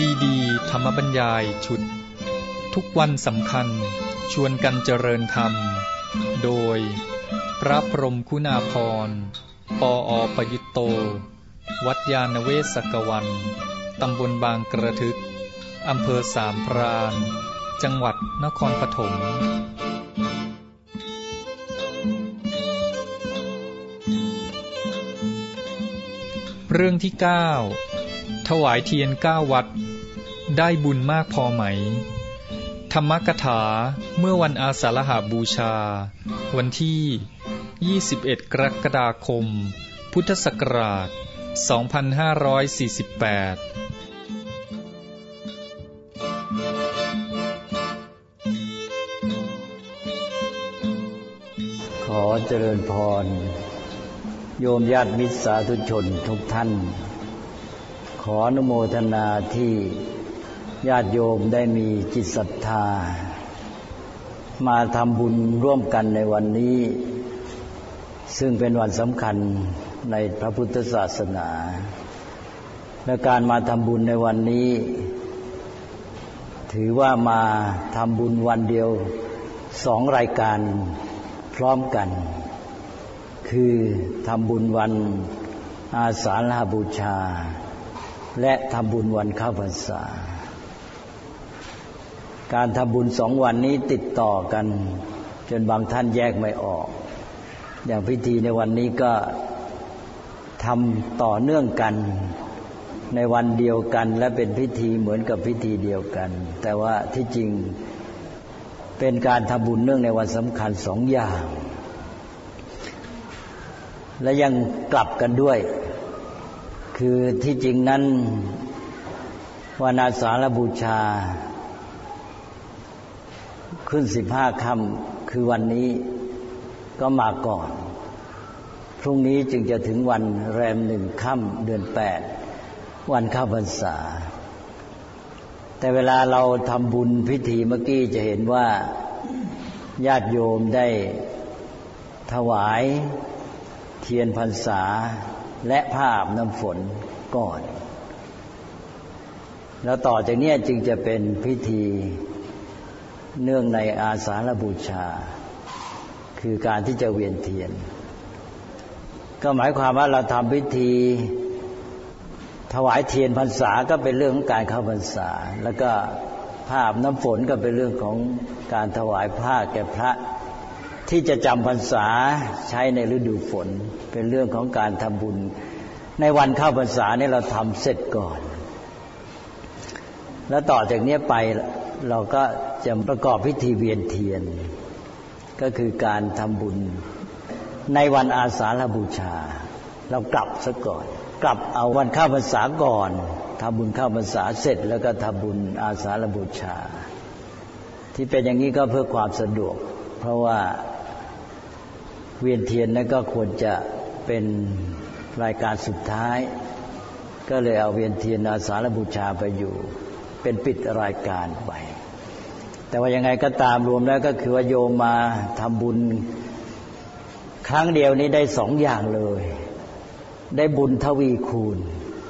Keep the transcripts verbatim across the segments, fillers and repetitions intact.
ซีดีธรรมบรรยายชุดทุกวันสำคัญชวนกันเจริญธรรมโดยพระพรหมคุณาภรณ์ปออประยุตโตวัดยาณเวศกวันตำบลบางกระทึกอำเภอสามพรานจังหวัดนครปฐมเรื่องที่เก้าถวายเทียนเก้าวัดได้บุญมากพอไหมธรรมกถาเมื่อวันอาสาฬหบูชาวันที่ยี่สิบเอ็ดกรกฎาคมพุทธศักราชสองพันห้าร้อยสี่สิบแปดขอเจริญพรโยมญาติมิตรสาธุชนทุกท่านขออนุโมทนาที่ญาติโยมได้มีจิตศรัทธามาทำบุญร่วมกันในวันนี้ซึ่งเป็นวันสำคัญในพระพุทธศาสนาและการมาทำบุญในวันนี้ถือว่ามาทำบุญวันเดียวสองรายการพร้อมกันคือทำบุญวันอาสาฬหบูชาและทำบุญวันเข้าพรรษาการทำบุญสองวันนี้ติดต่อกันจนบางท่านแยกไม่ออกอย่างพิธีในวันนี้ก็ทำต่อเนื่องกันในวันเดียวกันและเป็นพิธีเหมือนกับพิธีเดียวกันแต่ว่าที่จริงเป็นการทำบุญเนื่องในวันสำคัญสองอย่างและยังกลับกันด้วยคือที่จริงนั้นวันอาสาฬบูชาขึ้นสิบห้าค่ำคือวันนี้ก็มาก่อนพรุ่งนี้จึงจะถึงวันแรมหนึ่งค่ำเดือนแปดวันเข้าพรรษาแต่เวลาเราทำบุญพิธีเมื่อกี้จะเห็นว่าญาติโยมได้ถวายเทียนพรรษาและผ้าอาบน้ำฝนก่อนแล้วต่อจากนี้จึงจะเป็นพิธีเนื่องในอาสาฬบูชาคือการที่จะเวียนเทียนก็หมายความว่าเราทำพิธีถวายเทียนพรรษาก็เป็นเรื่องของการเข้าพรรษาแล้วก็ผ้าอาบน้ำฝนก็เป็นเรื่องของการถวายผ้าแก่พระที่จะจำพรรษาใช้ในฤดูฝนเป็นเรื่องของการทำบุญในวันเข้าพรรษานี่เราทำเสร็จก่อนแล้วต่อจากนี้ไปเราก็จะประกอบพิธีเวียนเทียนก็คือการทำบุญในวันอาสาฬบูชาเรากลับซะก่อนกลับเอาวันเข้าพรรษาก่อนทำบุญเข้าพรรษาเสร็จแล้วก็ทำบุญอาสาฬบูชาที่เป็นอย่างนี้ก็เพื่อความสะดวกเพราะว่าเวียนเทียนนั้นก็ควรจะเป็นรายการสุดท้ายก็เลยเอาเวียนเทียนอาสาฬบูชาไปอยู่เป็นปิดรายการไปแต่ว่ายังไงก็ตามรวมแล้วก็คือว่าโยมมาทำบุญครั้งเดียวนี้ได้สองอย่างเลยได้บุญทวีคูณ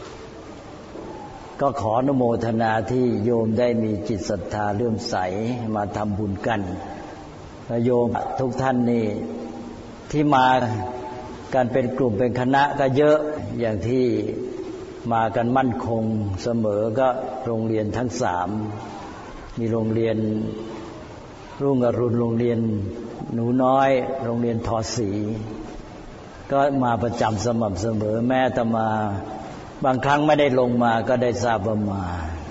ก็ขออนุโมทนาที่โยมได้มีจิตศรัทธาเลื่อมใสมาทำบุญกันโยมทุกท่านนี่ที่มากันเป็นกลุ่มเป็นคณะก็เยอะอย่างที่มากันมั่นคงเสมอก็โรงเรียนทั้งสามมีโรงเรียนรุ่งอรุณโรงเรียนหนูน้อยโรงเรียนทอศรีก็มาประจำสม่ำเสมอแม้แต่มาบางครั้งไม่ได้ลงมาก็ได้ทราบว่ามา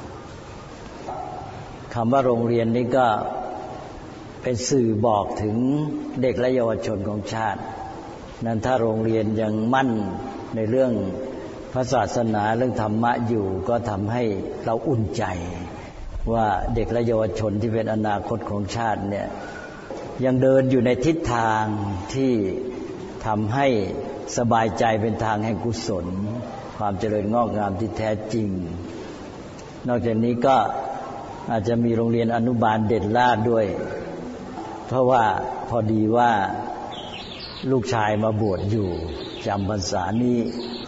คำว่าโรงเรียนนี้ก็เป็นสื่อบอกถึงเด็กและเยาวชนของชาตินั้นถ้าโรงเรียนยังมั่นในเรื่องพระศาสนาเรื่องธรรมะอยู่ก็ทำให้เราอุ่นใจว่าเด็กและเยาวชนที่เป็นอนาคตของชาติเนี่ยยังเดินอยู่ในทิศทางที่ทำให้สบายใจเป็นทางแห่งกุศลความเจริญงอกงามที่แท้จริงนอกจากนี้ก็อาจจะมีโรงเรียนอนุบาลเด่นล่าด้วยเพราะว่าพอดีว่าลูกชายมาบวชอยู่จำพรรษานี้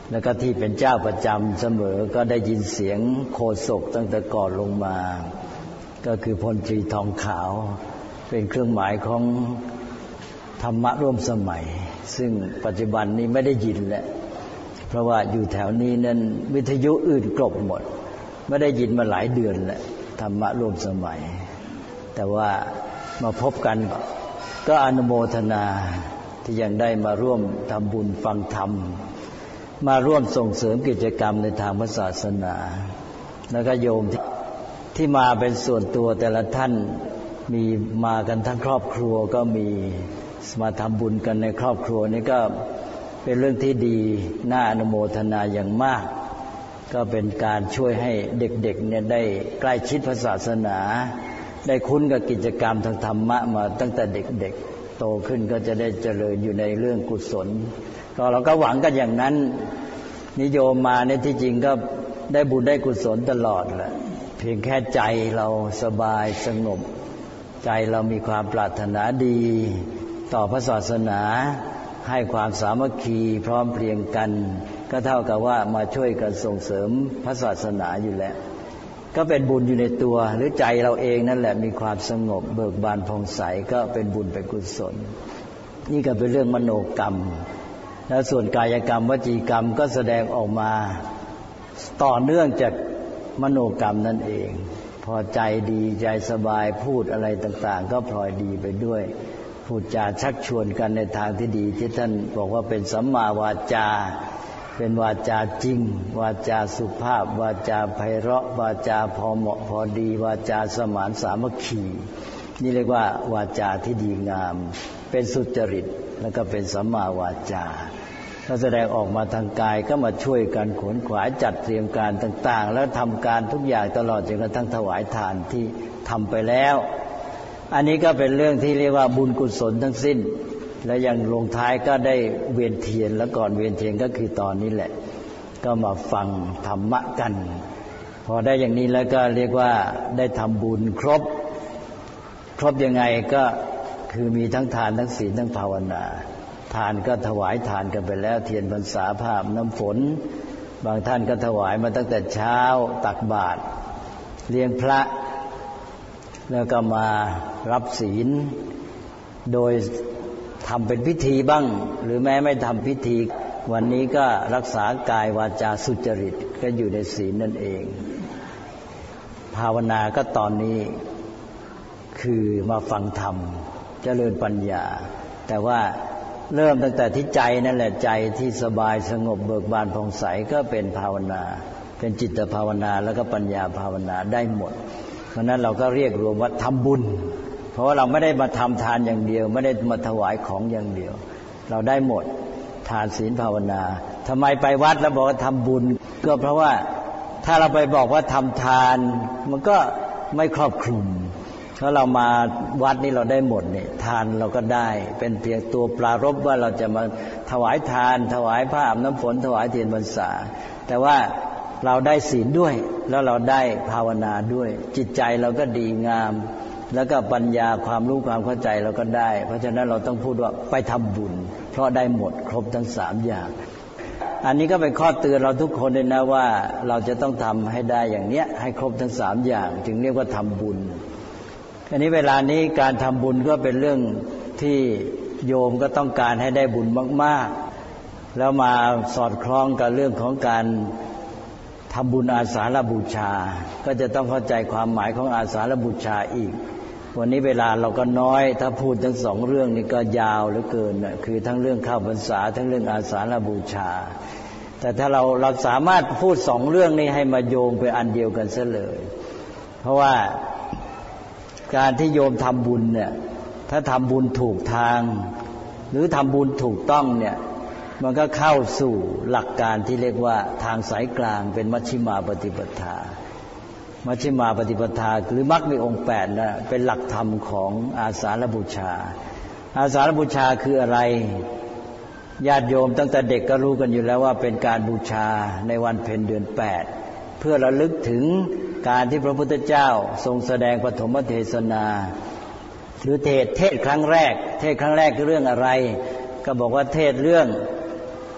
แล้วก็ที่เป็นเจ้าประจำเสมอก็ได้ยินเสียงโฆษกตั้งแต่ก่อนลงมาก็คือพลตรีทองขาวเป็นเครื่องหมายของธรรมะร่วมสมัยซึ่งปัจจุบันนี้ไม่ได้ยินแล้วเพราะว่าอยู่แถวนี้นั้นวิทยุอื่นกลบหมดไม่ได้ยินมาหลายเดือนแล้วธรรมะร่วมสมัยแต่ว่ามาพบกันก็อนุโมทนาที่ยังได้มาร่วมทำบุญฟังธรรมมาร่วมส่งเสริมกิจกรรมในทางพระศาสนาแล้วก็โยมที่ที่มาเป็นส่วนตัวแต่ละท่านมีมากันทั้งครอบครัวก็มีมาทำบุญกันในครอบครัวนี่ก็เป็นเรื่องที่ดีน่าอนุโมทนาอย่างมากก็เป็นการช่วยให้เด็กๆเนี่ยได้ใกล้ชิดพระศาสนาได้คุ้นกับกิจกรรมทางธรรมะมาตั้งแต่เด็กๆโตขึ้นก็จะได้เจริญอยู่ในเรื่องกุศลก็เราก็หวังกันอย่างนั้นนิยมมาในที่จริงก็ได้บุญได้กุศลตลอดแหละเพียงแค่ใจเราสบายสงบใจเรามีความปรารถนาดีต่อพระศาสนาให้ความสามัคคีพร้อมเพรียงกันก็เท่ากับว่ามาช่วยกันส่งเสริมพระศาสนาอยู่แล้วก็เป็นบุญอยู่ในตัวหรือใจเราเองนั่นแหละมีความสงบเบิกบานผ่องใสก็เป็นบุญเป็นกุศลนี่ก็เป็นเรื่องมโนกรรมแล้วส่วนกายกรรมวจีกรรมก็แสดงออกมาต่อเนื่องจากมโนกรรมนั่นเองพอใจดีใจสบายพูดอะไรต่างๆก็พลอยดีไปด้วยพูดจาชักชวนกันในทางที่ดีที่ท่านบอกว่าเป็นสัมมาวาจาเป็นวาจาจริงวาจาสุภาพวาจาไพเราะวาจาพอเหมาะพอดีวาจาสมานสามัคคีนี่เรียกว่าวาจาที่ดีงามเป็นสุจริตแล้วก็เป็นสัมมาวาจาถ้าแสดงออกมาทางกายก็มาช่วยกันขวนขวายจัดเตรียมการต่างๆแล้วทำการทุกอย่างตลอดจนกระทั่งถวายทานที่ทำไปแล้วอันนี้ก็เป็นเรื่องที่เรียกว่าบุญกุศลทั้งสิ้นและยังลงท้ายก็ได้เวียนเทียนแล้วก่อนเวียนเทียนก็คือตอนนี้แหละก็มาฟังธรรมะกันพอได้อย่างนี้แล้วก็เรียกว่าได้ทำบุญครบครบยังไงก็คือมีทั้งทานทั้งศีลทั้งภาวนาทานก็ถวายทานกันไปแล้วเทียนพรรษาผ้าอาบน้ำฝนบางท่านก็ถวายมาตั้งแต่เช้าตักบาตรเลี้ยงพระแล้วก็มารับศีลโดยทำเป็นพิธีบ้างหรือแม้ไม่ทำพิธีวันนี้ก็รักษากายวาจาสุจริตก็อยู่ในศีลนั่นเองภาวนาก็ตอนนี้คือมาฟังธรรมเจริญปัญญาแต่ว่าเริ่มตั้งแต่ที่ใจนั่นแหละใจที่สบายสงบเบิกบานผ่องใสก็เป็นภาวนาเป็นจิตภาวนาแล้วก็ปัญญาภาวนาได้หมดเพราะนั้นเราก็เรียกรวมว่าทำบุญเพราะว่าเราไม่ได้มาทำทานอย่างเดียวไม่ได้มาถวายของอย่างเดียวเราได้หมดทานศีลภาวนาทำไมไปวัดแล้วบอกว่าทำบุญก็เพราะว่าถ้าเราไปบอกว่าทำทานมันก็ไม่ครอบคลุมถ้าเรามาวัดนี่เราได้หมดเนี่ยทานเราก็ได้เป็นเพียงตัวปรารภว่าเราจะมาถวายทานถวายผ้าอาบน้ำฝนถวายเทียนพรรษาแต่ว่าเราได้ศีลด้วยแล้วเราได้ภาวนาด้วยจิตใจเราก็ดีงามแล้วก็ปัญญาความรู้ความเข้าใจเราก็ได้เพราะฉะนั้นเราต้องพูดว่าไปทำบุญเพราะได้หมดครบทั้งสามอย่างอันนี้ก็เป็นข้อเตือนเราทุกคนเลยนะว่าเราจะต้องทำให้ได้อย่างเนี้ยให้ครบทั้งสามอย่างจึงเรียกว่าทำบุญอันนี้เวลานี้การทำบุญก็เป็นเรื่องที่โยมก็ต้องการให้ได้บุญมากๆแล้วมาสอดคล้องกับเรื่องของการทำบุญอาสาฬบูชาก็จะต้องเข้าใจความหมายของอาสาฬบูชาอีกวันนี้เวลาเราก็น้อยถ้าพูดทั้งสองเรื่องนี้ก็ยาวเหลือเกินนะคือทั้งเรื่องเข้าพรรษาทั้งเรื่องอาสาฬบูชาแต่ถ้าเราเราสามารถพูดสองเรื่องนี้ให้มาโยงเป็นอันเดียวกันซะเลยเพราะว่าการที่โยมทำบุญเนี่ยถ้าทำบุญถูกทางหรือทำบุญถูกต้องเนี่ยมันก็เข้าสู่หลักการที่เรียกว่าทางสายกลางเป็นมัชฌิมาปฏิปทามัชฌิมาปฏิปทาหรือมรรคมีองค์แปดนะเป็นหลักธรรมของอาสาฬบูชาอาสาฬบูชาคืออะไรญาติโยมตั้งแต่เด็กก็รู้กันอยู่แล้วว่าเป็นการบูชาในวันเพ็ญเดือนแปดเพื่อระลึกถึงการที่พระพุทธเจ้าทรงแสดงปฐมเทศนาหรือเทศเทศครั้งแรกเทศครั้งแรกคือเรื่องอะไรก็บอกว่าเทศเรื่อง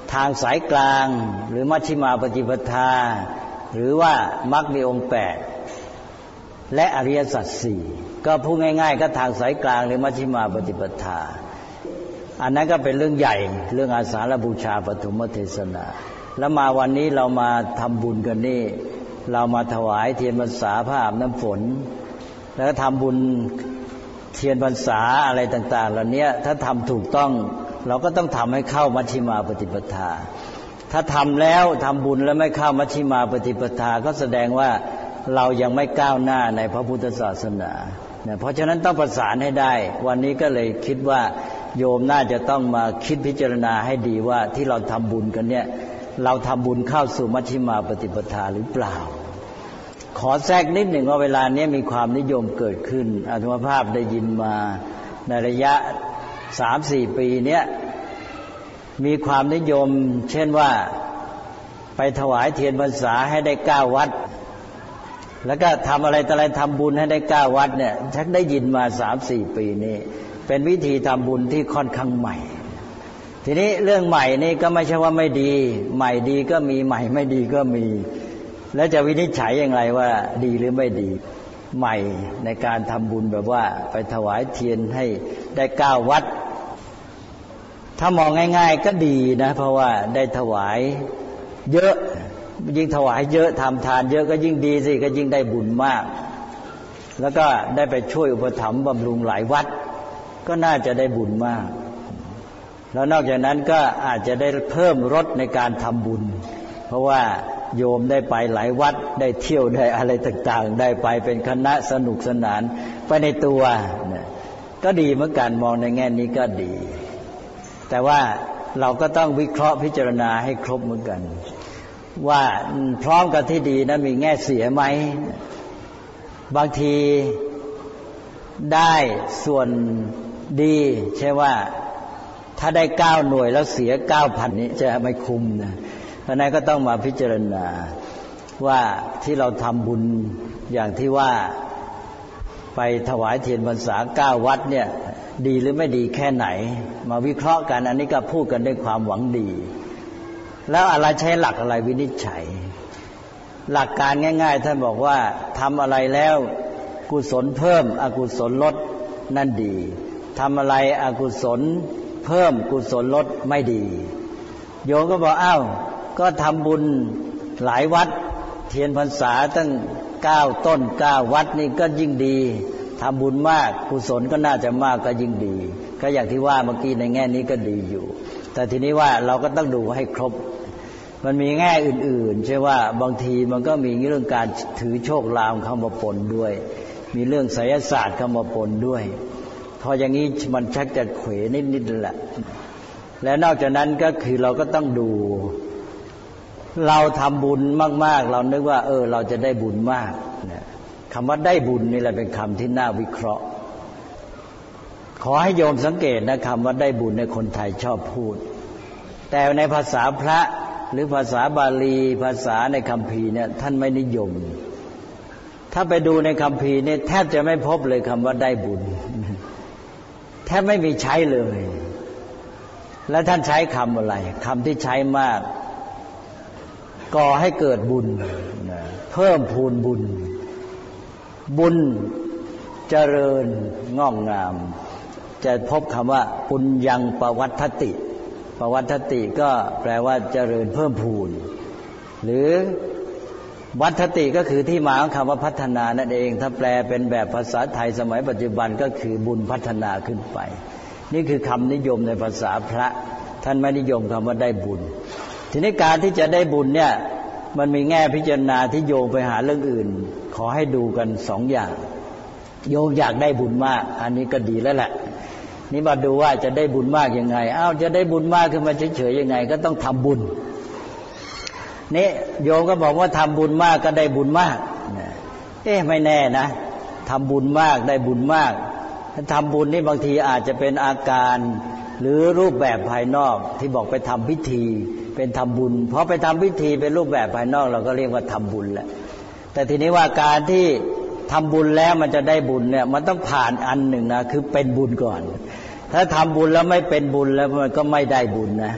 ทางสายกลางหรือมัชฌิมาปฏิปทาหรือว่ามรรคมีองค์แปดและอริยสัจสี่ก็พูดง่ายๆก็ทางสายกลางหรือมัชฌิมาปฏิปทาอันนั้นก็เป็นเรื่องใหญ่เรื่องอาสาฬบูชาปฐมเทศนาแล้วมาวันนี้เรามาทำบุญกันนี่เรามาถวายเทียนพรรษาผ้าอาบน้ำฝนแล้วก็ทำบุญเทียนพรรษาอะไรต่างๆเหล่านี้ถ้าทำถูกต้องเราก็ต้องทำให้เข้ามัชฌิมาปฏิปทาถ้าทำแล้วทำบุญแล้วไม่เข้ามัชฌิมาปฏิปทาก็แสดงว่าเรายังไม่ก้าวหน้าในพระพุทธศาสนาเนี่ยเพราะฉะนั้นต้องประสานให้ได้วันนี้ก็เลยคิดว่าโยมน่าจะต้องมาคิดพิจารณาให้ดีว่าที่เราทำบุญกันเนี่ยเราทำบุญเข้าสู่มัชฌิมาปฏิปทาหรือเปล่าขอแทรกนิดหนึ่งว่าเวลานี้มีความนิยมเกิดขึ้นอาตมาภาพได้ยินมาในระยะ สามสี่ ปีเนี้ยมีความนิยมเช่นว่าไปถวายเทียนพรรษาให้ได้เก้าวัดแล้วก็ทำอะไรต่ออะไรทำบุญให้ได้เก้าวัดเนี่ยชักได้ยินมา สามสี่ ปีนี้เป็นวิธีทำบุญที่ค่อนข้างใหม่ทีนี้เรื่องใหม่นี่ก็ไม่ใช่ว่าไม่ดีใหม่ดีก็มีใหม่ไม่ดีก็มีแล้วจะวินิจฉัยอย่างไรว่าดีหรือไม่ดีใหม่ในการทำบุญแบบว่าไปถวายเทียนให้ได้เก้าวัดถ้ามองง่ายๆก็ดีนะเพราะว่าได้ถวายเยอะยิ่งถวายเยอะทำทานเยอะก็ยิ่งดีสิก็ยิ่งได้บุญมากแล้วก็ได้ไปช่วยอุปถัมภ์บำรุงหลายวัดก็น่าจะได้บุญมากแล้วนอกจากนั้นก็อาจจะได้เพิ่มรสในการทำบุญเพราะว่าโยมได้ไปหลายวัดได้เที่ยวได้อะไรต่างๆได้ไปเป็นคณะสนุกสนานไปในตัวเนี่ยก็ดีเหมือนกันมองในแง่นี้ก็ดีแต่ว่าเราก็ต้องวิเคราะห์พิจารณาให้ครบเหมือนกันว่าพร้อมกับที่ดีนะมีแง่เสียไหมบางทีได้ส่วนดีใช่ว่าถ้าได้เก้าหน่วยแล้วเสียเก้าพันนี้จะไม่คุ้มนะเพราะนั้นก็ต้องมาพิจารณาว่าที่เราทำบุญอย่างที่ว่าไปถวายเทียนพรรษาเก้าวัดเนี่ยดีหรือไม่ดีแค่ไหนมาวิเคราะห์กันอันนี้ก็พูดกันด้วยความหวังดีแล้วอะไรใช้หลักอะไรวินิจฉัยหลักการง่ายๆท่านบอกว่าทำอะไรแล้วกุศลเพิ่มอกุศลลดนั่นดีทำอะไรอกุศลเพิ่มกุศลลดไม่ดีโยมก็บอกอ้าวก็ทำบุญหลายวัดเทียนพรรษาตั้งเก้าต้นเก้าวัดนี่ก็ยิ่งดีทำบุญมากกุศลก็น่าจะมากก็ยิ่งดีก็อย่างที่ว่าเมื่อกี้ในแง่นี้ก็ดีอยู่แต่ทีนี้ว่าเราก็ต้องดูให้ครบมันมีแง่อื่นๆใช่ว่าบางทีมันก็มีเรื่องการถือโชคลางเข้ามาปนด้วยมีเรื่องไสยศาสตร์เข้ามาปนด้วยพออย่างนี้มันชักจะเขวนิดๆแหละและนอกจากนั้นก็คือเราก็ต้องดูเราทำบุญมากๆเรานึกว่าเออเราจะได้บุญมากนะคำว่าได้บุญนี่แหละเป็นคำที่น่าวิเคราะห์ขอให้โยมสังเกตนะคำว่าได้บุญในคนไทยชอบพูดแต่ในภาษาพระหรือภาษาบาลีภาษาในคัมภีร์เนี่ยท่านไม่นิยมถ้าไปดูในคัมภีร์เนี่ยแทบจะไม่พบเลยคำว่าได้บุญแทบไม่มีใช้เลยแล้วท่านใช้คำอะไรคำที่ใช้มากก่อให้เกิดบุญเพิ่มพูนบุญบุญเจริญงอกงามจะพบคำว่าปุญญังปวัฏฐติปวัฏฐติก็แปลว่าเจริญเพิ่มพูนหรือวัฏฐติก็คือที่มาของคำว่าพัฒนานั่นเองถ้าแปลเป็นแบบภาษาไทยสมัยปัจจุบันก็คือบุญพัฒนาขึ้นไปนี่คือคำนิยมในภาษาพระท่านไม่นิยมคำว่าได้บุญทีนี้การที่จะได้บุญเนี่ยมันมีแง่พิจารณาที่โยงไปหาเรื่องอื่นขอให้ดูกันสองอย่างโยมอยากได้บุญมากอันนี้ก็ดีแล้วแหละนี่มาดูว่าจะได้บุญมากยังไงอ้าวจะได้บุญมากขึ้นมาเฉยๆยังไงก็ต้องทำบุญนี่โยมก็บอกว่าทำบุญมากก็ได้บุญมากเอ๊ะไม่แน่นะทำบุญมากได้บุญมากทำบุญนี่บางทีอาจจะเป็นอาการหรือรูปแบบภายนอกที่บอกไปทำพิธีเป็นทำบุญเพราะไปทำพิธีเป็นรูปแบบภายนอกเราก็เรียกว่าทำบุญแหละแต่ทีนี้ว่าการที่ทำบุญแล้วมันจะได้บุญเนี่ยมันต้องผ่านอันหนึ่งนะคือเป็นบุญก่อนถ้าทำบุญแล้วไม่เป็นบุญแล้วมันก็ไม่ได้บุญนะ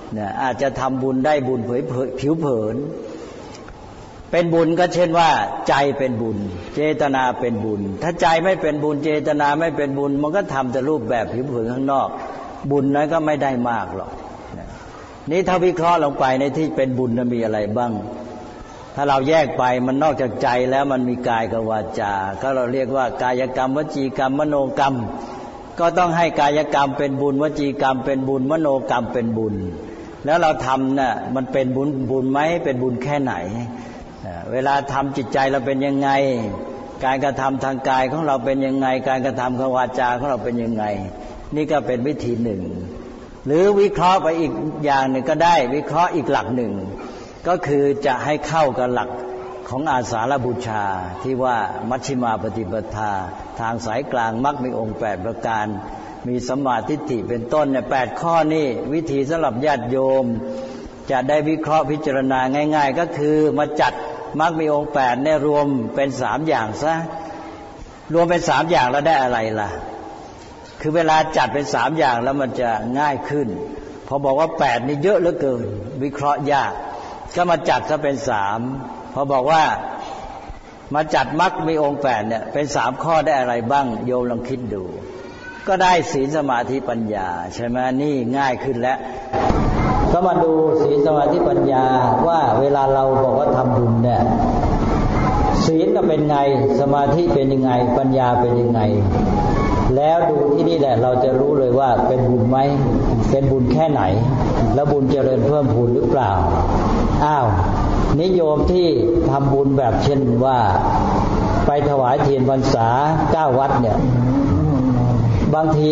เนี่ยอาจจะทำบุญได้บุญเผยผิวเผินเป็นบุญก็เช่นว่าใจเป็นบุญเจตนาเป็นบุญถ้าใจไม่เป็นบุญเจตนาไม่เป็นบุญมันก็ทำแต่รูปแบบผิวเผินข้างนอกบุญนั้นก็ไม่ได้มากหรอกนี่ถ้าวิเคราะห์ลงไปในที่เป็นบุญนั้นมีอะไรบ้างถ้าเราแยกไปมันนอกจากใจแล้วมันมีกายกับวาจาก็เราเรียกว่ากายกรรมวจีกรรมมโนกรรมก็ต้องให้กายกรรมเป็นบุญวจีกรรมเป็นบุญมโนกรรมเป็นบุญแล้วเราทำน่ะมันเป็นบุญบุญไหมเป็นบุญแค่ไหนเวลาทำจิตใจเราเป็นยังไงการกระทำทางกายของเราเป็นยังไงการกระทำทางวาจาของเราเป็นยังไงนี่ก็เป็นวิธีหนึ่งหรือวิเคราะห์ไปอีกอย่างหนึ่งก็ได้วิเคราะห์อีกหลักหนึ่งก็คือจะให้เข้ากับหลักของอาสาฬบูชาที่ว่ามัชฌิมาปฏิปทาทางสายกลางมรรคมีองค์แปดประการมีสัมมาทิฏฐิเป็นต้นเนี่ยแปดข้อนี่วิธีสำหรับญาติโยมจะได้วิเคราะห์พิจารณาง่ายๆก็คือมาจัดมรรคมีองค์แปดเนี่ยรวมเป็นสามอย่างซะรวมเป็นสามอย่างแล้วได้อะไรล่ะคือเวลาจัดเป็นสามอย่างแล้วมันจะง่ายขึ้นพอบอกว่าแปดนี่เยอะเหลือเกินวิเคราะห์ยากก็มาจัดซะเป็นสามพอบอกว่ามาจัดมรรคมีองค์แปดเนี่ยเป็นสามข้อได้อะไรบ้างโยมลองคิดดูก็ได้ศีลสมาธิปัญญาใช่ไหมนี่ง่ายขึ้นแล้วก็มาดูศีลสมาธิปัญญาว่าเวลาเราบอกว่าทำบุญเนี่ยศีลก็เป็นไงสมาธิเป็นยังไงปัญญาเป็นยังไงแล้วดูที่นี่แหละเราจะรู้เลยว่าเป็นบุญไหมเป็นบุญแค่ไหนแล้วบุญเจริญเพิ่มพูนหรือเปล่าอ้าวนิยมที่ทำบุญแบบเช่นว่าไปถวายเทียนพรรษาเก้าวัดเนี่ยบางที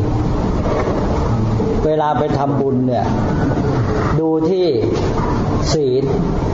เวลาไปทำบุญเนี่ยดูที่ศีล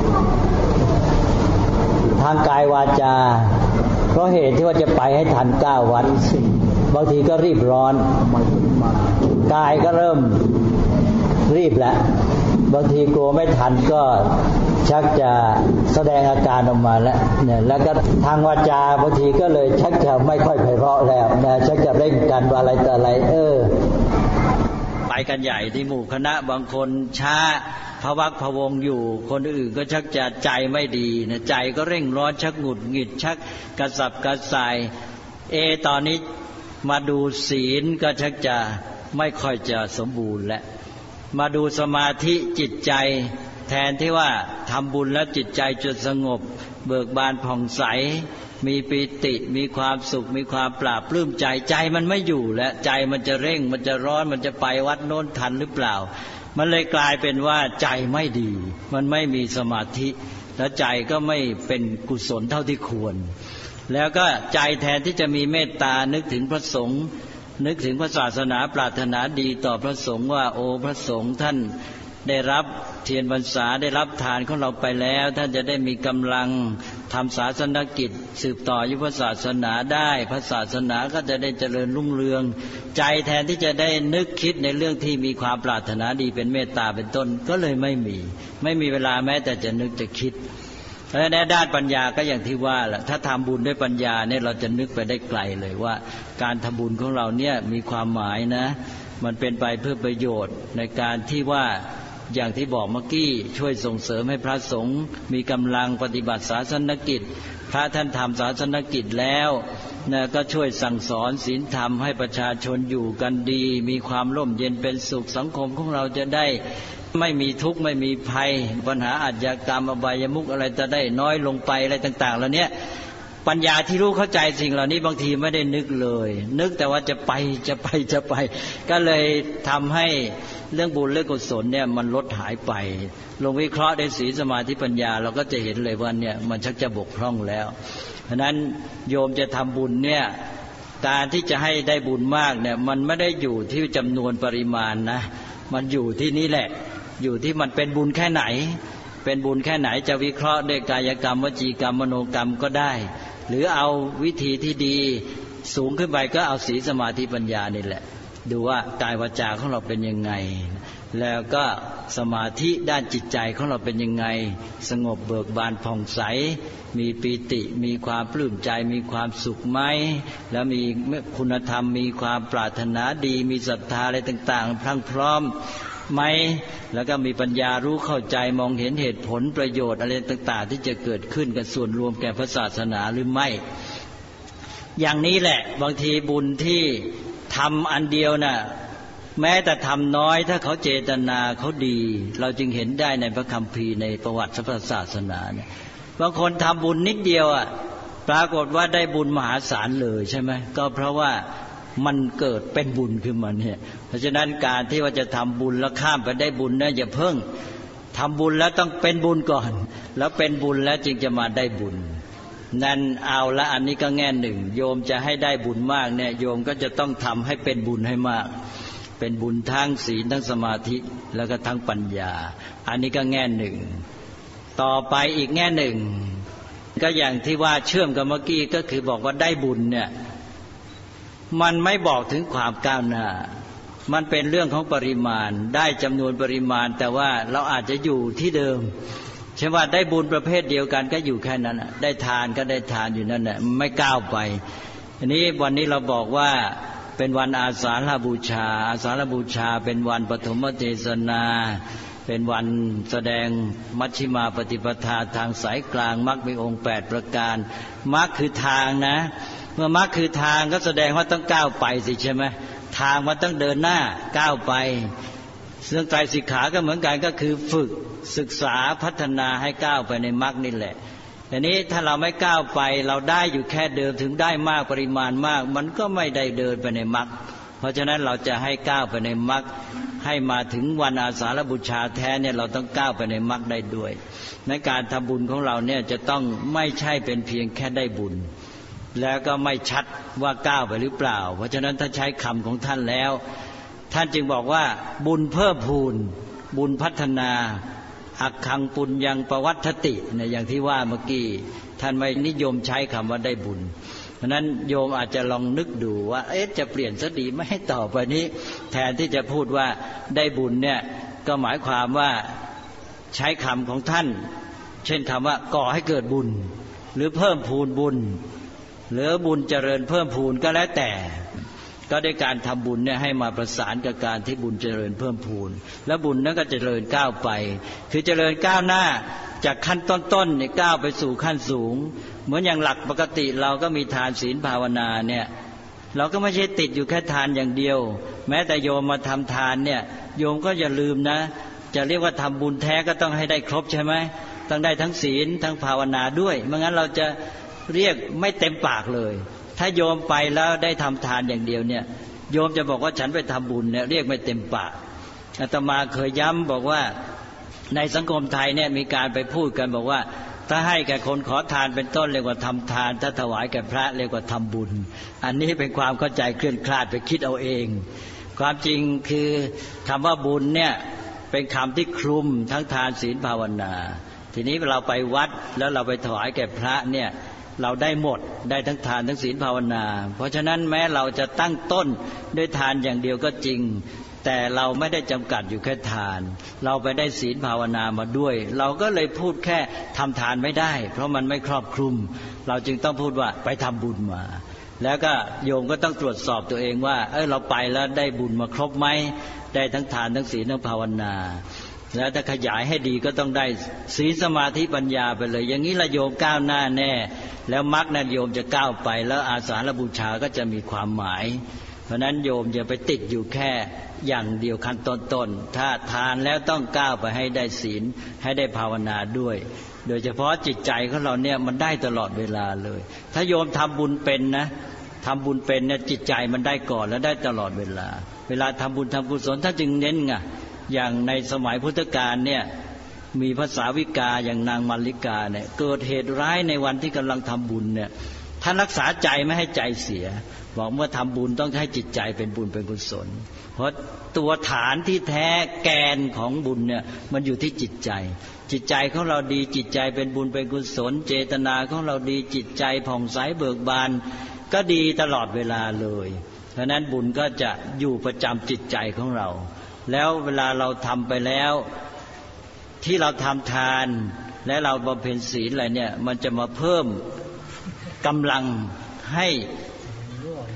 ทางกายวาจาเพราะเหตุที่ว่าจะไปให้ทันเก้าวัดบางทีก็รีบร้อนกายก็เริ่มรีบแล้วบางทีกลัวไม่ทันก็ชักจะแสดงอาการออกมาแล้วเนี่ยแล้วก็ทางวาจาบางทีก็เลยชักจะไม่ค่อยไพเราะแล้วนะชักจะเร่งกันอะไรต่ออะไรเออไปกันใหญ่ที่หมู่คณะบางคนช้าพะวักพะวงอยู่คนอื่นก็ชักจะใจไม่ดีนะใจก็เร่งร้อนชักหงุดหงิดชักกระสับกระส่ายเอตอนนี้มาดูศีลก็ชักจะไม่ค่อยจะสมบูรณ์และมาดูสมาธิจิตใจแทนที่ว่าทำบุญแล้วจิตใจจะสงบเบิกบานผ่องใสมีปิติมีความสุขมีความปราบปลื้มใจใจมันไม่อยู่และใจมันจะเร่งมันจะร้อนมันจะไปวัดโน้นทันหรือเปล่ามันเลยกลายเป็นว่าใจไม่ดีมันไม่มีสมาธิและใจก็ไม่เป็นกุศลเท่าที่ควรแล้วก็ใจแทนที่จะมีเมตตานึกถึงพระสงฆ์นึกถึงพระศาสนาปรารถนาดีต่อพระสงฆ์ว่าโอ้พระสงฆ์ท่านได้รับเทียนพรรษาได้รับทานของเราไปแล้วท่านจะได้มีกำลังทำศาสนกิจสืบต่อยุพศาสนาได้พระศาสนาก็จะได้เจริญรุ่งเรืองใจแทนที่จะได้นึกคิดในเรื่องที่มีความปรารถนาดีเป็นเมตตาเป็นต้นก็เลยไม่มีไม่มีเวลาแม้แต่จะนึกจะคิดและในด้านปัญญาก็อย่างที่ว่าแหละถ้าทำบุญด้วยปัญญาเนี่ยเราจะนึกไปได้ไกลเลยว่าการทำบุญของเราเนี่ยมีความหมายนะมันเป็นไปเพื่อประโยชน์ในการที่ว่าอย่างที่บอกเมื่อกี้ช่วยส่งเสริมให้พระสงฆ์มีกำลังปฏิบัติศาสนกิจพระท่านทำศาสนกิจแล้วนะก็ช่วยสั่งสอนศีลธรรมให้ประชาชนอยู่กันดีมีความร่มเย็นเป็นสุขสังคมของเราจะได้ไม่มีทุกข์ไม่มีภัยปัญหาอาชญากรรมอบายมุขอะไรจะได้น้อยลงไปอะไรต่างๆแล้วเนี้ยปัญญาที่รู้เข้าใจสิ่งเหล่านี้บางทีไม่ได้นึกเลยนึกแต่ว่าจะไปจะไปจะไปก็เลยทำให้เรื่องบุญเรื่องกุศลเนี่ยมันลดหายไปลงวิเคราะห์ในศีลสมาธิปัญญาเราก็จะเห็นเลยว่าเนี่ยมันชักจะบกพร่องแล้วเพราะนั้นโยมจะทำบุญเนี่ยการที่จะให้ได้บุญมากเนี่ยมันไม่ได้อยู่ที่จำนวนปริมาณนะมันอยู่ที่นี่แหละอยู่ที่มันเป็นบุญแค่ไหนเป็นบุญแค่ไหนจะวิเคราะห์ด้วยกายกรรมวจีกรรมมโนกรรมก็ได้หรือเอาวิธีที่ดีสูงขึ้นไปก็เอาศีลสมาธิปัญญานี่แหละดูว่ากายวาจาของเราเป็นยังไงแล้วก็สมาธิด้านจิตใจของเราเป็นยังไงสงบเบิกบานผ่องใสมีปีติมีความปลื้มใจมีความสุขไหมแล้วมีคุณธรรมมีความปรารถนาดีมีศรัทธาอะไรต่างๆพรั่งพร้อมไหมแล้วก็มีปัญญารู้เข้าใจมองเห็นเหตุผลประโยชน์อะไรต่างๆที่จะเกิดขึ้นกับส่วนรวมแก่พระศาสนาหรือไม่อย่างนี้แหละบางทีบุญที่ทำอันเดียวน่ะแม้แต่ทำน้อยถ้าเขาเจตนาเขาดีเราจึงเห็นได้ในพระคัมภีร์ในประวัติพระศาสนาเนี่ยบางคนทำบุญนิดเดียวอ่ะปรากฏว่าได้บุญมหาศาลเลยใช่ไหมก็เพราะว่ามันเกิดเป็นบุญขึ้นมาเนี่ยเพราะฉะนั้นการที่ว่าจะทำบุญแล้วข้ามไปได้บุญนะอย่าเพิ่งทำบุญแล้วต้องเป็นบุญก่อนแล้วเป็นบุญแล้วจึงจะมาได้บุญนั่นเอาละอันนี้ก็แง่หนึ่งโยมจะให้ได้บุญมากเนี่ยโยมก็จะต้องทำให้เป็นบุญให้มากเป็นบุญทั้งศีลทั้งสมาธิแล้วก็ทั้งปัญญาอันนี้ก็แง่หนึ่งต่อไปอีกแง่หนึ่งก็อย่างที่ว่าเชื่อมกับเมื่อกี้ก็คือบอกว่าได้บุญเนี่ยมันไม่บอกถึงความก้าวหน้ามันเป็นเรื่องของปริมาณได้จำนวนปริมาณแต่ว่าเราอาจจะอยู่ที่เดิมใช่ว่าได้บุญประเภทเดียวกันก็อยู่แค่นั้นได้ทานก็ได้ทานอยู่นั่นแหละไม่ก้าวไปอันนี้วันนี้เราบอกว่าเป็นวันอาสาฬหบูชาอาสาฬบูชาเป็นวันปฐมเทศนาเป็นวันแสดงมัชฌิมาปฏิปทาทางสายกลางมรรคมีองค์แปดประการมรรคคือทางนะเมื่อมรรคคือทางก็แสดงว่าต้องก้าวไปสิใช่ไหมทางมันต้องเดินหน้าก้าวไปเรื่องไตรสิกขาก็เหมือนกันก็คือฝึกศึกษาพัฒนาให้ก้าวไปในมรรคนี่แหละแต่นี้ถ้าเราไม่ก้าวไปเราได้อยู่แค่เดิมถึงได้มากปริมาณมากมันก็ไม่ได้เดินไปในมรรคเพราะฉะนั้นเราจะให้ก้าวไปในมรรคให้มาถึงวันอาสาฬบูชาแท้เนี่ยเราต้องก้าวไปในมรรคได้ด้วยในการทำบุญของเราเนี่ยจะต้องไม่ใช่เป็นเพียงแค่ได้บุญแล้วก็ไม่ชัดว่าก้าวไปหรือเปล่าเพราะฉะนั้นถ้าใช้คำของท่านแล้วท่านจึงบอกว่าบุญเพิ่มพูนบุญพัฒนาอักขังปุญญังปวัฏฐติเนี่ยอย่างที่ว่าเมื่อกี้ท่านไม่นิยมใช้คำว่าได้บุญเพราะนั้นโยมอาจจะลองนึกดูว่าเอ๊ะจะเปลี่ยนซะดีไม่ให้ต่อไปนี้แทนที่จะพูดว่าได้บุญเนี่ยก็หมายความว่าใช้คำของท่านเช่นคำว่าก่อให้เกิดบุญหรือเพิ่มพูนบุญหรือบุญเจริญเพิ่มพูนก็แล้วแต่ก็ได้การทำบุญเนี่ยให้มาประสานกับการที่บุญเจริญเพิ่มพูนแล้วบุญนั้นก็เจริญก้าวไปคือเจริญก้าวหน้าจากขั้นต้นๆเนี่ยก้าวไปสู่ขั้นสูงเหมือนอย่างหลักปกติเราก็มีทานศีลภาวนาเนี่ยเราก็ไม่ใช่ติดอยู่แค่ทานอย่างเดียวแม้แต่โยมมาทำทานเนี่ยโยมก็อย่าลืมนะจะเรียกว่าทำบุญแท้ก็ต้องให้ได้ครบใช่ไหมต้องได้ทั้งศีลทั้งภาวนาด้วยไม่งั้นเราจะเรียกไม่เต็มปากเลยถ้าโยมไปแล้วได้ทำทานอย่างเดียวเนี่ยโยมจะบอกว่าฉันไปทำบุญเนี่ยเรียกไม่เต็มปากอาตมาเคยย้ำบอกว่าในสังคมไทยเนี่ยมีการไปพูดกันบอกว่าถ้าให้แก่คนขอทานเป็นต้นเรียกว่าทำทานถ้าถวายแก่พระเรียกว่าทำบุญอันนี้เป็นความเข้าใจเคลื่อนคลาดไปคิดเอาเองความจริงคือคำว่าบุญเนี่ยเป็นคำที่คลุมทั้งทานศีลภาวนาทีนี้เราไปวัดแล้วเราไปถวายแก่พระเนี่ยเราได้หมดได้ทั้งทานทั้งศีลภาวนาเพราะฉะนั้นแม้เราจะตั้งต้นด้วยทานอย่างเดียวก็จริงแต่เราไม่ได้จำกัดอยู่แค่ทานเราไปได้ศีลภาวนามาด้วยเราก็เลยพูดแค่ทำทานไม่ได้เพราะมันไม่ครอบคลุมเราจึงต้องพูดว่าไปทำบุญมาแล้วก็โยมก็ต้องตรวจสอบตัวเองว่าเออเราไปแล้วได้บุญมาครบไหมได้ทั้งทานทั้งศีลทั้งภาวนาแล้วถ้าขยายให้ดีก็ต้องได้ศีลสมาธิปัญญาไปเลยอย่างนี้ละโยมก้าวหน้าแน่แล้วมรรคนั้นโยมจะก้าวไปแล้วอาสาฬบูชาก็จะมีความหมายเพราะนั้นโยมอย่าไปติดอยู่แค่อย่างเดียวขั้นต้นๆถ้าทานแล้วต้องก้าวไปให้ได้ศีลให้ได้ภาวนาด้วยโดยเฉพาะจิตใจของเราเนี่ยมันได้ตลอดเวลาเลยถ้าโยมทำบุญเป็นนะทำบุญเป็นเนี่ยจิตใจมันได้ก่อนแล้วได้ตลอดเวลาเวลาทำบุญทำกุศลท่านจึงเน้นไงอย่างในสมัยพุทธกาลเนี่ยมีภาษาวิกาอย่างนางมัลลิกาเนี่ยเกิดเหตุร้ายในวันที่กำลังทำบุญเนี่ยท่านรักษาใจไม่ให้ใจเสียบอกเมื่อทำบุญต้องให้จิตใจเป็นบุญเป็นกุศลเพราะตัวฐานที่แท้แกนของบุญเนี่ยมันอยู่ที่จิตใจจิตใจของเราดีจิตใจเป็นบุญเป็นกุศลเจตนาของเราดีจิตใจผ่องใสเบิกบานก็ดีตลอดเวลาเลยเพราะนั้นบุญก็จะอยู่ประจำจิตใจของเราแล้วเวลาเราทำไปแล้วที่เราทำทานและเราบำเพ็ญศีลอะไรเนี่ยมันจะมาเพิ่มกำลังให้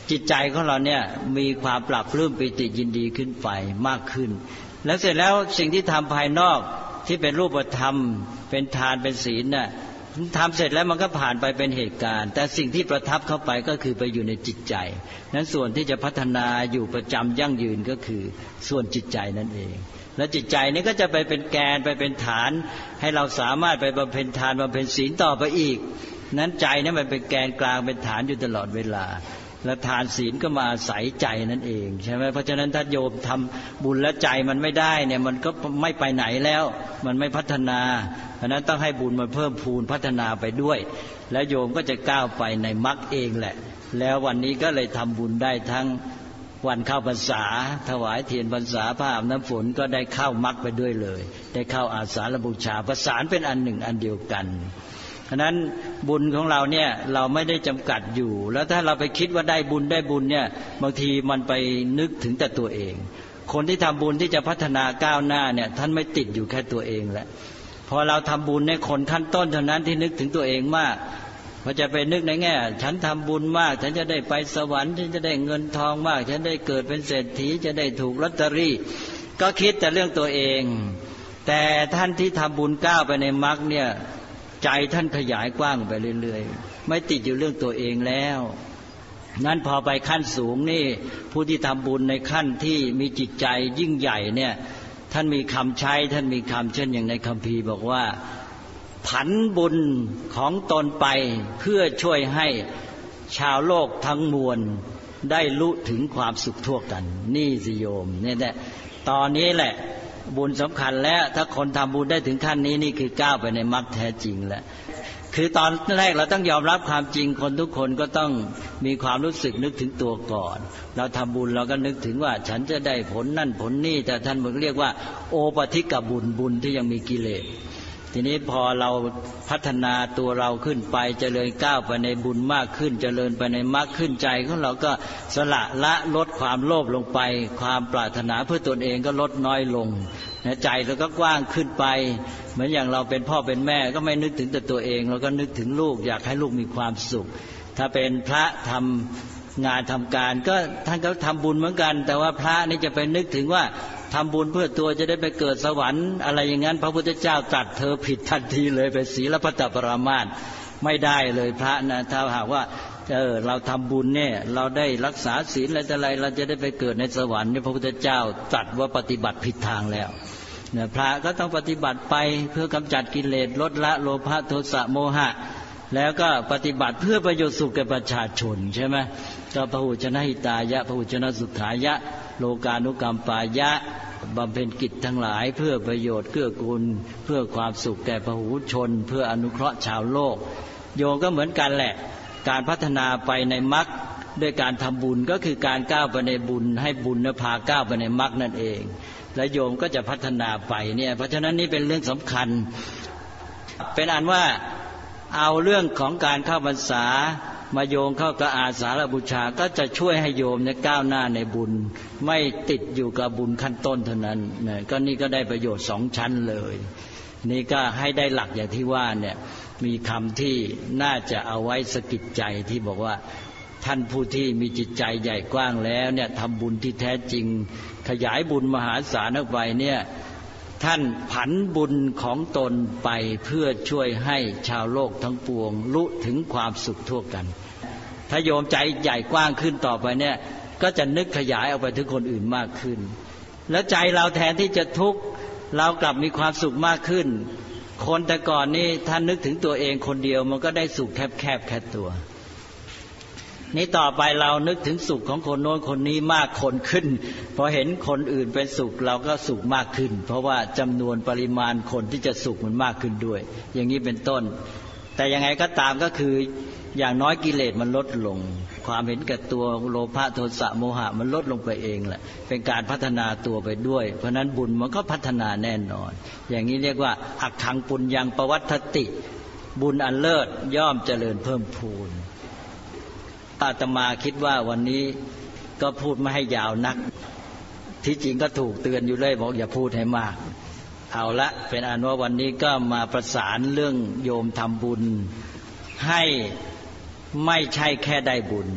จิตใจของเราเนี่ยมีความปรับปลื้มปิติยินดีขึ้นไปมากขึ้นแล้วเสร็จแล้วสิ่งที่ทำภายนอกที่เป็นรูปธรรมเป็นทานเป็นศีลน่ะทำเสร็จแล้วมันก็ผ่านไปเป็นเหตุการณ์แต่สิ่งที่ประทับเข้าไปก็คือไปอยู่ในจิตใจนั้นส่วนที่จะพัฒนาอยู่ประจำยั่งยืนก็คือส่วนจิตใจนั่นเองและจิตใจนี้ก็จะไปเป็นแกนไปเป็นฐานให้เราสามารถไปบำเพ็ญทานบำเพ็ญศีลต่อไปอีกนั้นใจนั้นมันเป็นแกนกลางเป็นฐานอยู่ตลอดเวลาและทานศีลก็มาอาศัยใจนั่นเองใช่ไหมเพราะฉะนั้นถ้าโยมทำบุญและใจมันไม่ได้เนี่ยมันก็ไม่ไปไหนแล้วมันไม่พัฒนาเพราะนั้นต้องให้บุญมันเพิ่มพูนพัฒนาไปด้วยแล้วโยมก็จะก้าวไปในมรรคเองแหละแล้ววันนี้ก็เลยทำบุญได้ทั้งวันเข้าพรรษาถวายเทียนพรรษาผ้าอาบน้ำฝนก็ได้เข้ามรรคไปด้วยเลยได้เข้าอาสาฬบูชาประสานเป็นอันหนึ่งอันเดียวกันฉะนั้นบุญของเราเนี่ยเราไม่ได้จำกัดอยู่แล้วถ้าเราไปคิดว่าได้บุญได้บุญเนี่ยบางทีมันไปนึกถึงแต่ตัวเองคนที่ทำบุญที่จะพัฒนาก้าวหน้าเนี่ยท่านไม่ติดอยู่แค่ตัวเองแหละพอเราทำบุญในคนขั้นต้นเท่านั้นที่นึกถึงตัวเองมากพอจะไปนึกในแง่ฉันทำบุญมากฉันจะได้ไปสวรรค์ฉันจะได้เงินทองมากฉันได้เกิดเป็นเศรษฐีจะได้ถูกลอตเตอรี่ก็คิดแต่เรื่องตัวเองแต่ท่านที่ทำบุญก้าวไปในมรรคเนี่ยใจท่านขยายกว้างไปเรื่อยๆไม่ติดอยู่เรื่องตัวเองแล้วนั้นพอไปขั้นสูงนี่ผู้ที่ทำบุญในขั้นที่มีจิตใจยิ่งใหญ่เนี่ยท่านมีคำใช้ท่านมีคำเช่นอย่างในคัมภีร์บอกว่าผันบุญของตนไปเพื่อช่วยให้ชาวโลกทั้งมวลได้รู้ถึงความสุขทั่วกันนี่สิโยมเนี่ยแหละตอนนี้แหละบุญสำคัญแล้วถ้าคนทำบุญได้ถึงขั้นนี้นี่คือก้าวไปในมรรคแท้จริงแล้วคือตอนแรกเราต้องยอมรับความจริงคนทุกคนก็ต้องมีความรู้สึกนึกถึงตัวก่อนเราทำบุญเราก็นึกถึงว่าฉันจะได้ผลนั่นผลนี่แต่ท่านบอกเรียกว่าโอปทิกบุญบุญที่ยังมีกิเลสทีนี้พอเราพัฒนาตัวเราขึ้นไปเจริญก้าวไปในบุญมากขึ้นเจริญไปในมรรคขึ้นใจของเราก็สละละลดความโลภลงไปความปรารถนาเพื่อตนเองก็ลดน้อยลงใจเราก็กว้างขึ้นไปเหมือนอย่างเราเป็นพ่อเป็นแม่ก็ไม่นึกถึงแต่ตัวเองเราก็นึกถึงลูกอยากให้ลูกมีความสุขถ้าเป็นพระทำงานทำการก็ท่านก็ทำบุญเหมือนกันแต่ว่าพระนี่จะไปนึกถึงว่าทำบุญเพื่อตัวจะได้ไปเกิดสวรรค์อะไรอย่างนั้นพระพุทธเจ้าตรัสเธอผิดทันทีเลยไปศีลพัตตปรามาสไม่ได้เลยพระนะถ้าหากว่าเออเราทำบุญเนี่ยเราได้รักษาศีลอะไรแต่อะไรเราจะได้ไปเกิดในสวรรค์นี่พระพุทธเจ้าตรัสว่าปฏิบัติผิดทางแล้วเนี่ยพระก็ต้องปฏิบัติไปเพื่อกำจัดกิเลสลดละโลภะโทสะโมหะแล้วก็ปฏิบัติเพื่อประโยชน์สุขแก่ประชาชนใช่ไหมก็พหุชนะหิตายะพหุชนะสุขายะโลกานุกรรมปายะบำเพ็ญกิจทั้งหลายเพื่อประโยชน์เกื้อกูลเพื่อความสุขแก่พหุชนเพื่ออนุเคราะห์ชาวโลกโยมก็เหมือนกันแหละการพัฒนาไปในมรรคด้วยการทำบุญก็คือการก้าวไปในบุญให้บุญนพาก้าวไปในมรรคนั่นเองและโยมก็จะพัฒนาไปเนี่ยเพราะฉะนั้นนี่เป็นเรื่องสำคัญเป็นอันว่าเอาเรื่องของการเข้าพรรษามาโยงเข้ากับอาสาฬบูชาก็จะช่วยให้โยมเนี่ยก้าวหน้าในบุญไม่ติดอยู่กับบุญขั้นต้นเท่านั้นเนี่ยก็นี่ก็ได้ประโยชน์สองชั้นเลยนี่ก็ให้ได้หลักอย่างที่ว่าเนี่ยมีคำที่น่าจะเอาไว้สะกิดใจที่บอกว่าท่านผู้ที่มีจิตใจใหญ่กว้างแล้วเนี่ยทำบุญที่แท้จริงขยายบุญมหาศาลออกไปเนี่ยท่านผันบุญของตนไปเพื่อช่วยให้ชาวโลกทั้งปวงรู้ถึงความสุขทั่วกันถ้าโยมใจใหญ่กว้างขึ้นต่อไปเนี่ยก็จะนึกขยายออกไปถึงคนอื่นมากขึ้นแล้วใจเราแทนที่จะทุกข์เรากลับมีความสุขมากขึ้นคนแต่ก่อนนี่ท่านนึกถึงตัวเองคนเดียวมันก็ได้สุขแคบๆแค่ตัวนี่ต่อไปเรานึกถึงสุขของคนโน้นคนนี้มากคนขึ้นพอเห็นคนอื่นเป็นสุขเราก็สุขมากขึ้นเพราะว่าจำนวนปริมาณคนที่จะสุขมันมากขึ้นด้วยอย่างนี้เป็นต้นแต่ยังไงก็ตามก็คืออย่างน้อยกิเลสมันลดลงความเห็นแก่ตัวโลภะโทสะโมหะมันลดลงไปเองแหละเป็นการพัฒนาตัวไปด้วยเพราะนั้นบุญมันก็พัฒนาแน่นอนอย่างนี้เรียกว่าอักขังปุญญังปวัตติบุญอันเลิศย่อมเจริญเพิ่มพูนอาตมาคิดว่าวันนี้ก็พูดไม่ให้ยาวนักที่จริงก็ถูกเตือนอยู่เลยบอกอย่าพูดให้มากเอาละเป็นอันว่าวันนี้ก็มาประสานเรื่องโยมทำบุญให้ไม่ใช่แค่ได้บุญ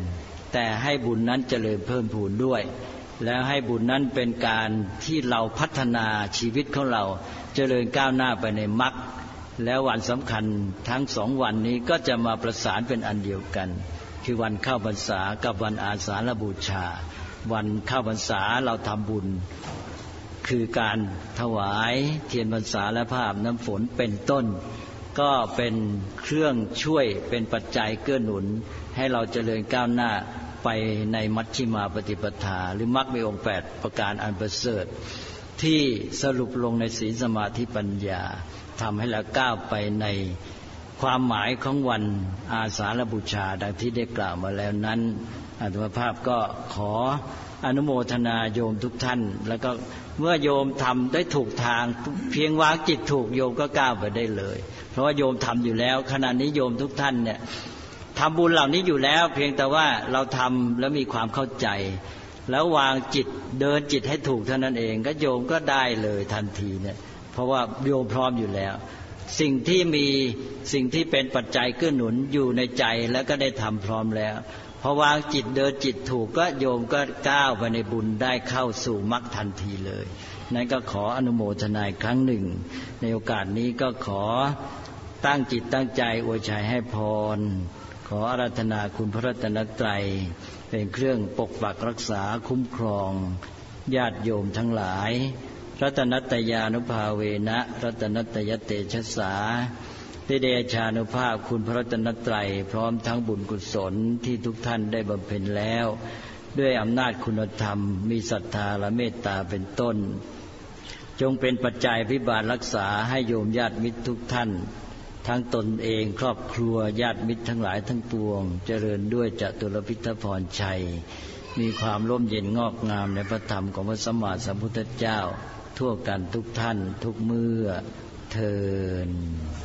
แต่ให้บุญนั้นเจริญเพิ่มพูนด้วยแล้วให้บุญนั้นเป็นการที่เราพัฒนาชีวิตของเราเจริญก้าวหน้าไปในมรรคแล้ววันสำคัญทั้งสองวันนี้ก็จะมาประสานเป็นอันเดียวกันคือวันเข้าพรรษากับวันอาสาฬบูชาวันเข้าพรรษาเราทำบุญคือการถวายเทียนพรรษาและผ้าอาบน้ำฝนเป็นต้นก็เป็นเครื่องช่วยเป็นปัจจัยเกื้อหนุนให้เราเจริญก้าวหน้าไปในมัชฌิมาปฏิปทาหรือมรรคมีองค์แปดประการอันประเสริฐที่สรุปลงในศีลสมาธิปัญญาทำให้เราก้าวไปในความหมายของวันอาสาฬบูชาดังที่ได้กล่าวมาแล้วนั้นอาตมาภาพก็ขออนุโมทนาโยมทุกท่านแล้วก็เมื่อโยมทำได้ถูกทางเพียงวางจิตถูกโยมก็ก้าวไปได้เลยเพราะว่าโยมทำอยู่แล้วขณะนี้โยมทุกท่านเนี่ยทำบุญเหล่านี้อยู่แล้วเพียงแต่ว่าเราทำแล้วมีความเข้าใจแล้ววางจิตเดินจิตให้ถูกเท่านั้นเองก็โยมก็ได้เลยทันทีเนี่ยเพราะว่าโยมพร้อมอยู่แล้วสิ่งที่มีสิ่งที่เป็นปัจจัยเกื้อหนุนอยู่ในใจแล้วก็ได้ทำพร้อมแล้วพอวางจิตเดินจิตถูกก็โยมก็ก้าวไปในบุญได้เข้าสู่มรรคทันทีเลยนั้นก็ขออนุโมทนาอีกครั้งหนึ่งในโอกาสนี้ก็ขอตั้งจิตตั้งใจอวยชัยให้พรขออาราธนาคุณพระรัตนตรัยเป็นเครื่องปกปักรักษาคุ้มครองญาติโยมทั้งหลายรัตนัตยานุภาเวนะรัตนัตยเตชะสาได้เดชานุภาพคุณพระรัตนตรัยพร้อมทั้งบุญกุศลที่ทุกท่านได้บำเพ็ญแล้วด้วยอำนาจคุณธรรมมีศรัทธาและเมตตาเป็นต้นจงเป็นปัจจัยพิบาลรักษาให้โยมญาติมิตรทุกท่านทั้งตนเองครอบครัวญาติมิตรทั้งหลายทั้งปวงเจริญด้วยจตุรพิทพรชัยมีความร่มเย็นงอกงามในพระธรรมของพระสัมมาสัมพุทธเจ้าทั่วกันทุกท่านทุกเมื่อเทอญ